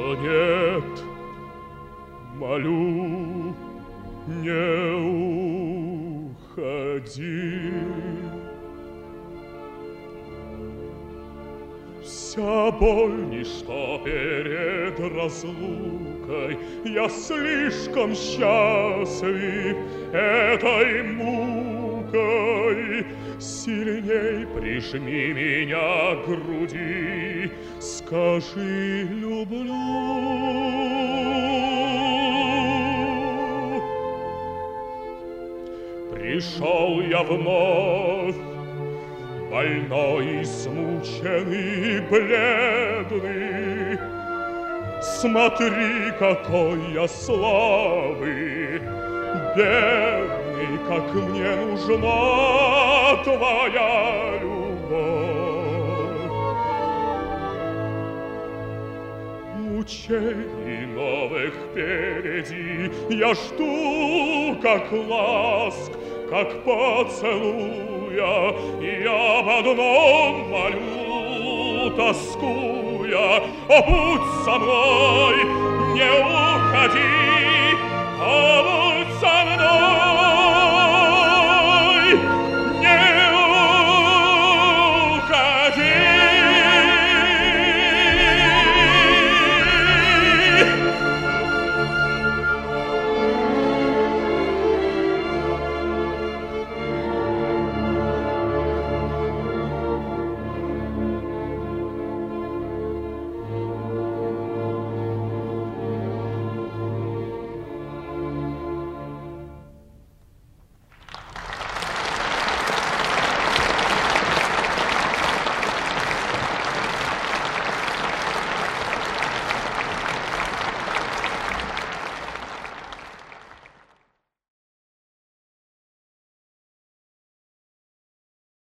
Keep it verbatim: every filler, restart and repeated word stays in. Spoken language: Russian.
О нет, молю, не уходи. Вся боль ничто перед разлукой, я слишком счастлив этой мукой. Сильней прижми меня к груди, скажи люблю. Пришел я вновь, больной, измученный, бледный. Смотри, какой я слабый, бедный, как мне нужна твоя любовь. Мучений новых впереди я жду, как ласк, как поцелуя, и об одном молю, тоскуя. О, будь со мной, не уходи, о,